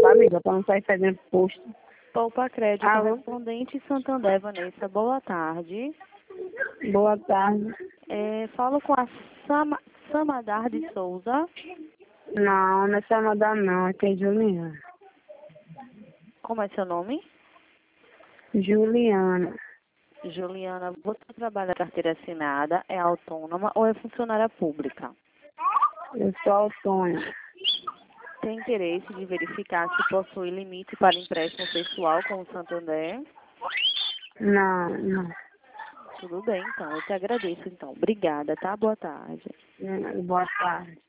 amiga, para não sair fazendo posto. Poupa Crédito, Alô? correspondente Santander, Vanessa. Boa tarde. Boa tarde. Falo com a Samadar de Souza. Não é Samadar não, aqui é Juliana. Como é seu nome? Juliana. Juliana, você trabalha na carteira assinada, é autônoma ou é funcionária pública? Eu sou autônoma. Tem interesse de verificar se possui limite para empréstimo pessoal com o Santander? Não. Tudo bem, então. Eu te agradeço, então. Obrigada, tá? Boa tarde. Boa tarde.